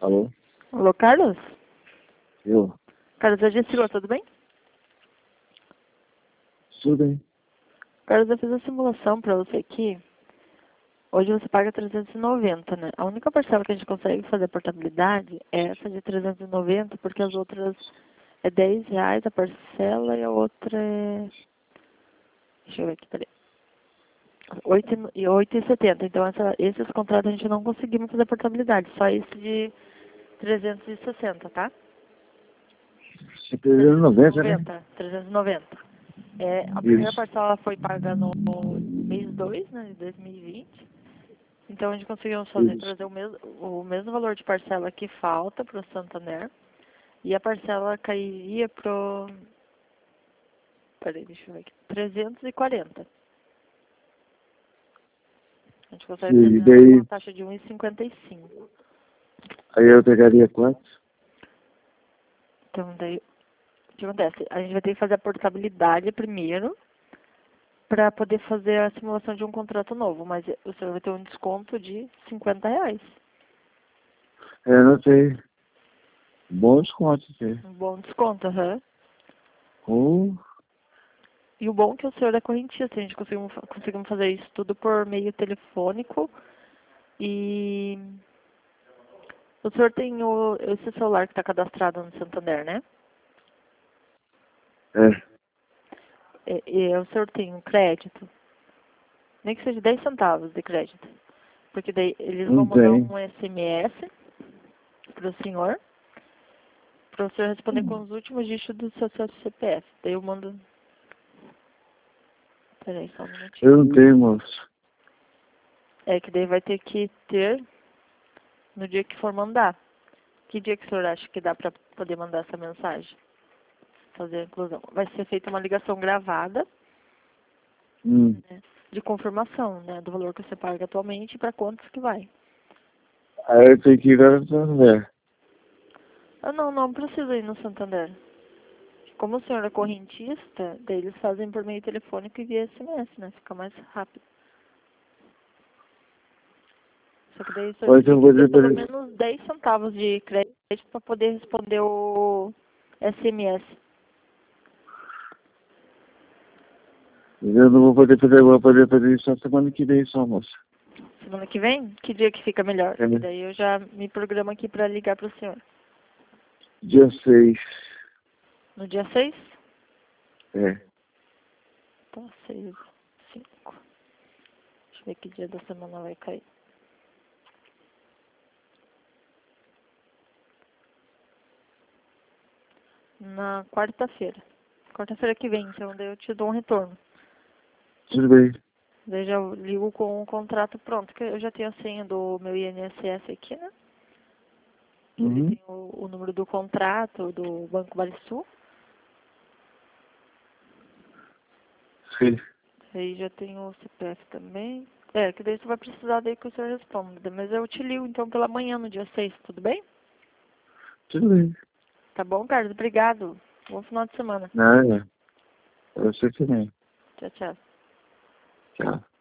Alô? Alô, Carlos? Eu? Carlos, é Jessica, tudo bem? Tudo bem. Carlos, eu fiz a simulação pra você aqui. Hoje você paga 390, né? A única parcela que a gente consegue fazer portabilidade é essa de 390, porque as outras é R$10 a parcela e a outra é... Deixa eu ver aqui, peraí. 8,70. Então, esses contratos a gente não conseguimos fazer portabilidade. Só esse de 360, tá? 390, né? 390. A primeira Isso. parcela foi paga no mês 2, né, de 2020. Então a gente conseguiu Isso. trazer o mesmo valor de parcela que falta para o Santander. E a parcela cairia pro... Peraí, deixa eu ver aqui. 340. A gente consegue E fazer daí, uma taxa de 1,55. aí eu pegaria quanto? Então daí, o que acontece? A gente vai ter que fazer a portabilidade primeiro para poder fazer a simulação de um contrato novo. Mas o senhor vai ter um desconto de R$50. Não sei. Bom desconto, sei. Um bom desconto, aham. Oh, E o bom é que o senhor é correntista, a gente conseguimos fazer isso tudo por meio telefônico. E o senhor tem esse celular que está cadastrado no Santander, né? é. E o senhor tem um crédito, nem que seja 10 centavos de crédito. Porque daí eles vão Não mandar tem. um SMS para o senhor responder com os últimos dígitos do seu CPF. Daí eu mando... Peraí, só um minutinho. Eu não tenho, moço. É que daí vai ter que ter no dia que for mandar. Que dia que o senhor acha que dá para poder mandar essa mensagem? Fazer a inclusão. Vai ser feita uma ligação gravada, né, de confirmação, né, do valor que você paga atualmente e para quantos que vai. Aí eu tenho que ir lá no Santander. Ah, não precisa ir no Santander. Como o senhor é correntista, daí eles fazem por meio telefônico e via SMS, né? Fica mais rápido. Só que daí o senhor Mas teria eu que vou ter dizer pra pelo ele. menos 10 centavos de crédito para poder responder o SMS. Eu não vou poder fazer, vou poder fazer isso só semana que vem só, moço. Semana que vem? Que dia que fica melhor? É, E né? daí eu já me programo aqui para ligar para o senhor. Dia 6. No dia 6? É. Tá, 6, 5. Deixa eu ver que dia da semana vai cair. Na quarta-feira. Quarta-feira que vem, então daí eu te dou um retorno. Tudo bem. Daí já ligo com o contrato pronto, que eu já tenho a senha do meu INSS aqui, né? Que ele Uhum. tem o número do contrato do Banco Barisul. Sim. Aí já tem o CPF também. É, que daí você vai precisar daí que o senhor responda. Mas eu te ligo então pela manhã, no dia 6, tudo bem? Tudo bem. Tá bom, Carlos? Obrigado. Bom final de semana. Nada. Eu sei que nem. Tchau, tchau. Tchau.